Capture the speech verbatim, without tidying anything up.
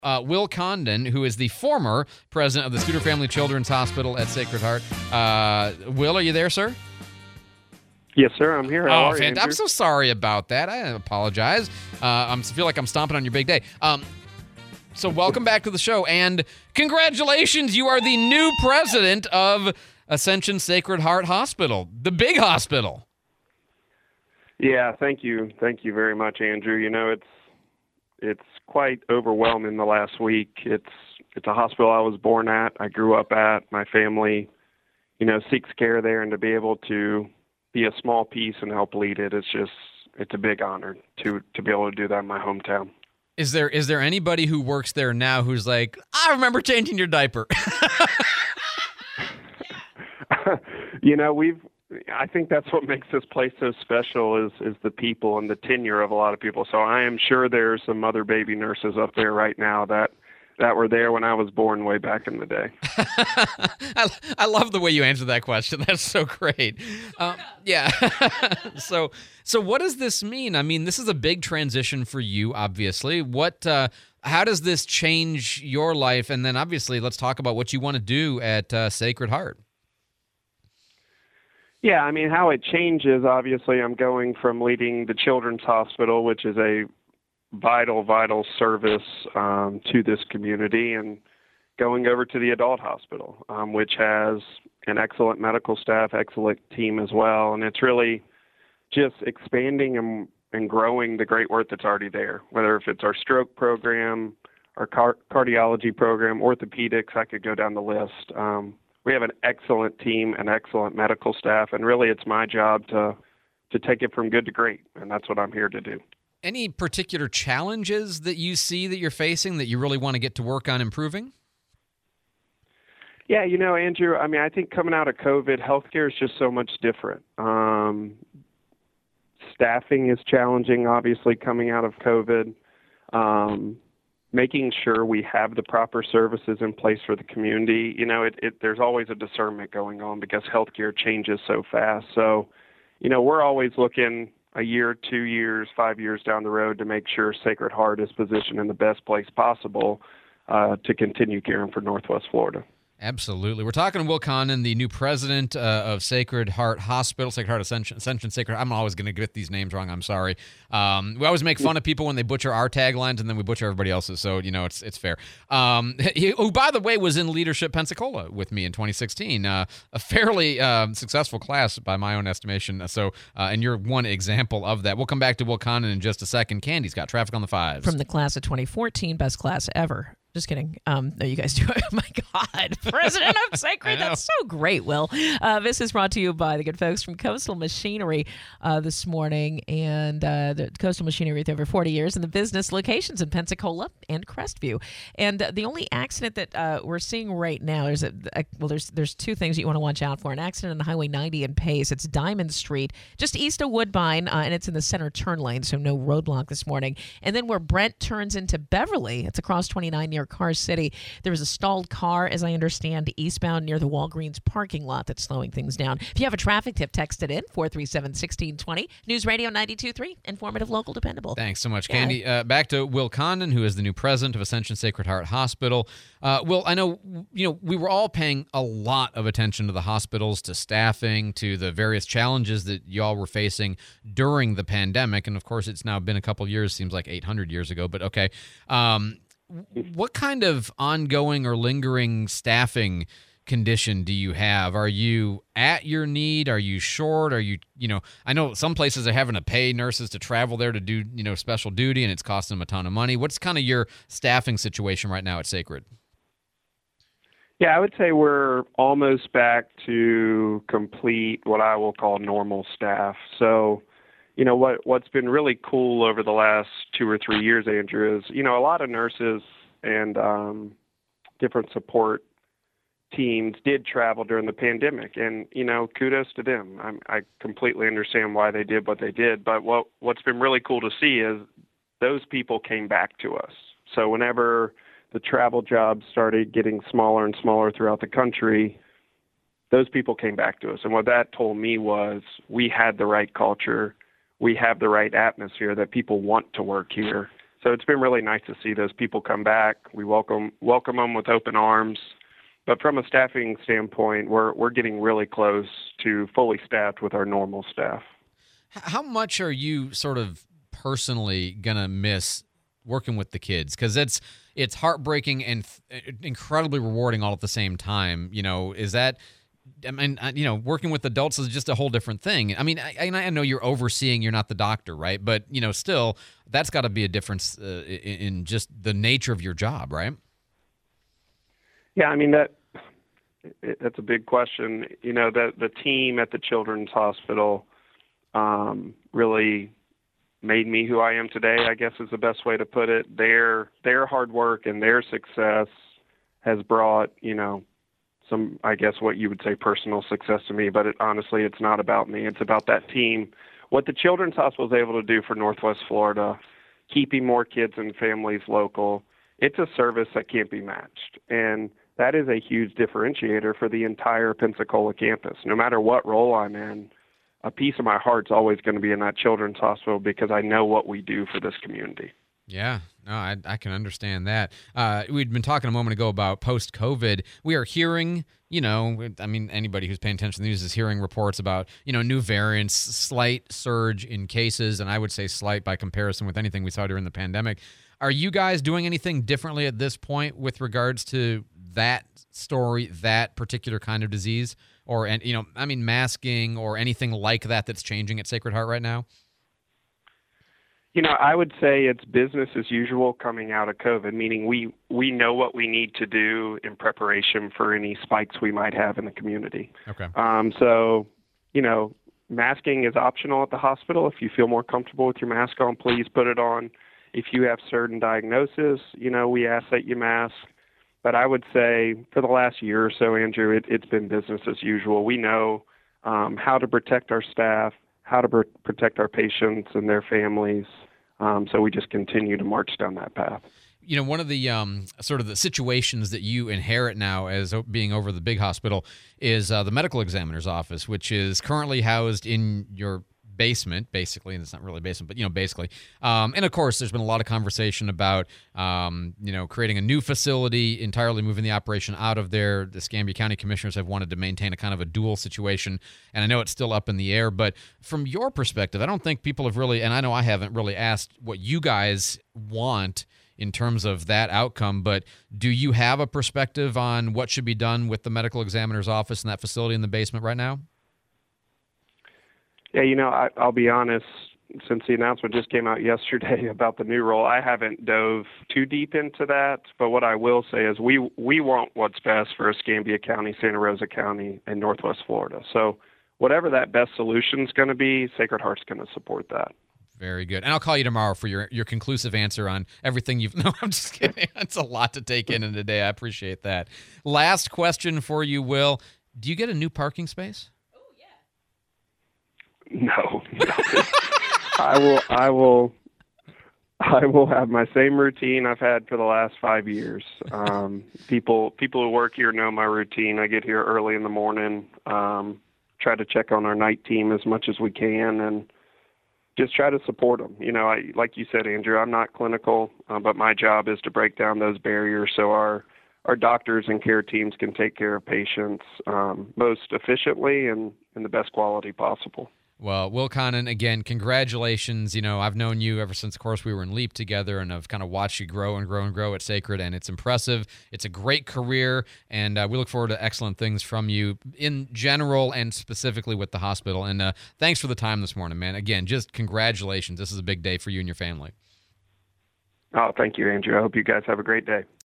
Uh, Will Condon, who is the former president of the Scooter Family Children's Hospital at Sacred Heart. Uh, Will, are you there, sir? Yes, sir. I'm here. How oh, are you, I'm so sorry about that. I apologize. Uh, I feel like I'm stomping on your big day. Um, so welcome back to the show, and congratulations. You are the new president of Ascension Sacred Heart Hospital, the big hospital. Yeah, thank you. Thank you very much, Andrew. You know, it's it's quite overwhelming the last week. It's it's a hospital I was born at, I grew up at. My family, you know, seeks care there, and to be able to be a small piece and help lead it, it's just, it's a big honor to to be able to do that in my hometown. Is there is there anybody who works there now who's like, I remember changing your diaper? You know, we've, I think that's what makes this place so special is, is the people and the tenure of a lot of people. So I am sure there's some other baby nurses up there right now that, that were there when I was born way back in the day. I, I love the way you answered that question. That's so great. Um, yeah. so so what does this mean? I mean, this is a big transition for you, obviously. What uh, how does this change your life? And then obviously let's talk about what you want to do at uh, Sacred Heart. Yeah, I mean, how it changes, obviously, I'm going from leading the Children's Hospital, which is a vital, vital service um, to this community, and going over to the Adult Hospital, um, which has an excellent medical staff, excellent team as well. And it's really just expanding and, and growing the great work that's already there, whether if it's our stroke program, our car- cardiology program, orthopedics, I could go down the list. Um, we have an excellent team and excellent medical staff, and really it's my job to to take it from good to great, and that's what I'm here to do. Any particular challenges that you see that you're facing that you really want to get to work on improving? Yeah, you know, Andrew, I mean, I think coming out of COVID, healthcare is just so much different. Um, staffing is challenging, obviously, coming out of COVID. Um, making sure we have the proper services in place for the community. You know, it, it, there's always a discernment going on because healthcare changes so fast. So, you know, we're always looking a year, two years, five years down the road to make sure Sacred Heart is positioned in the best place possible uh, to continue caring for Northwest Florida. Absolutely. We're talking to Will Condon, the new president uh, of Sacred Heart Hospital, Sacred Heart Ascension, Ascension Sacred I'm always going to get these names wrong. I'm sorry. Um, we always make fun of people when they butcher our taglines, and then we butcher everybody else's, so, you know, it's it's fair. Um, he, who, by the way, was in Leadership Pensacola with me in twenty sixteen. Uh, a fairly um, successful class by my own estimation, so, uh, and you're one example of that. We'll come back to Will Condon in just a second. Candy's got Traffic on the Fives. From the class of twenty fourteen, best class ever. Just kidding. Um, no, you guys do. Oh, my God. President of Sacred. That's so great, Will. Uh, this is brought to you by the good folks from Coastal Machinery uh, this morning. And uh, the Coastal Machinery with over forty years in the business locations in Pensacola and Crestview. And uh, the only accident that uh, we're seeing right now, there's a, a well, there's there's two things that you want to watch out for. An accident on Highway ninety in Pace. It's Diamond Street, just east of Woodbine, uh, and it's in the center turn lane, so no roadblock this morning. And then where Brent turns into Beverly, it's across twenty-nine near Car City. There was a stalled car, as I understand, eastbound near the Walgreens parking lot that's slowing things down. If you have a traffic tip, text it in, four three seven, one six two zero. News Radio ninety-two point three, informative, local, dependable. Thanks so much, Yeah. Candy. Uh, back to Will Condon, who is the new president of Ascension Sacred Heart Hospital. Uh, Will, I know, you know, we were all paying a lot of attention to the hospitals, to staffing, to the various challenges that y'all were facing during the pandemic. And, of course, it's now been a couple of years, seems like eight hundred years ago, but okay. Um, what kind of ongoing or lingering staffing condition do you have? Are you at your need? Are you short? Are you, you know, I know some places are having to pay nurses to travel there to do, you know, special duty, and it's costing them a ton of money. What's kind of your staffing situation right now at Sacred? Yeah, I would say we're almost back to complete what I will call normal staff. So, you know, what, what's been really cool over the last two or three years, Andrew, is, you know, a lot of nurses and um, different support teams did travel during the pandemic. And, you know, kudos to them. I'm, I completely understand why they did what they did. But what, what's been really cool to see is those people came back to us. So whenever the travel jobs started getting smaller and smaller throughout the country, those people came back to us. And what that told me was we had the right culture. We have the right atmosphere that people want to work here. So it's been really nice to see those people come back. We welcome welcome them with open arms. But from a staffing standpoint, we're we're getting really close to fully staffed with our normal staff. How much are you sort of personally gonna miss working with the kids? Because it's it's heartbreaking and f- incredibly rewarding all at the same time. You know, is that? I mean, you know, working with adults is just a whole different thing. I mean, I, I know you're overseeing, you're not the doctor, right? But, you know, still, that's got to be a difference uh, in, in just the nature of your job, right? Yeah, I mean, that that's a big question. You know, the, the team at the Children's Hospital um, really made me who I am today, I guess is the best way to put it. Their, their hard work and their success has brought, you know, some, I guess, what you would say personal success to me, but it, honestly, it's not about me. It's about that team. What the Children's Hospital is able to do for Northwest Florida, keeping more kids and families local, it's a service that can't be matched. And that is a huge differentiator for the entire Pensacola campus. No matter what role I'm in, a piece of my heart's always going to be in that Children's Hospital because I know what we do for this community. Yeah, no, I, I can understand that. Uh, we'd been talking a moment ago about post-COVID. We are hearing, you know, I mean, anybody who's paying attention to the news is hearing reports about, you know, new variants, slight surge in cases, and I would say slight by comparison with anything we saw during the pandemic. Are you guys doing anything differently at this point with regards to that story, that particular kind of disease? Or, and you know, I mean, masking or anything like that that's changing at Sacred Heart right now? You know, I would say it's business as usual coming out of COVID, meaning we, we know what we need to do in preparation for any spikes we might have in the community. Okay. Um, so, you know, masking is optional at the hospital. If you feel more comfortable with your mask on, please put it on. If you have certain diagnoses, you know, we ask that you mask. But I would say for the last year or so, Andrew, it, it's been business as usual. We know um, how to protect our staff, how to pr- protect our patients and their families. Um, so we just continue to march down that path. You know, one of the um, sort of the situations that you inherit now as o- being over the big hospital is uh, the medical examiner's office, which is currently housed in your basement, basically, and it's not really a basement, but, you know, basically. Um, and, of course, there's been a lot of conversation about, um, you know, creating a new facility, entirely moving the operation out of there. The Escambia County commissioners have wanted to maintain a kind of a dual situation, and I know it's still up in the air. But from your perspective, I don't think people have really, and I know I haven't really asked what you guys want in terms of that outcome, but do you have a perspective on what should be done with the medical examiner's office and that facility in the basement right now? Yeah, you know, I, I'll be honest, since the announcement just came out yesterday about the new role, I haven't dove too deep into that. But what I will say is we we want what's best for Escambia County, Santa Rosa County, and Northwest Florida. So whatever that best solution is going to be, Sacred Heart's going to support that. Very good. And I'll call you tomorrow for your, your conclusive answer on everything you've... No, I'm just kidding. That's a lot to take in in a day. I appreciate that. Last question for you, Will. Do you get a new parking space? No, no. I will, I will, I will have my same routine I've had for the last five years. Um, people, people who work here know my routine. I get here early in the morning, um, try to check on our night team as much as we can, and just try to support them. You know, I, like you said, Andrew, I'm not clinical, uh, but my job is to break down those barriers so our our doctors and care teams can take care of patients um, most efficiently and in the best quality possible. Well, Will Connon, again, congratulations. You know, I've known you ever since, of course, we were in LEAP together, and I've kind of watched you grow and grow and grow at Sacred, and it's impressive. It's a great career, and uh, we look forward to excellent things from you in general and specifically with the hospital. And uh, thanks for the time this morning, man. Again, just congratulations. This is a big day for you and your family. Oh, thank you, Andrew. I hope you guys have a great day.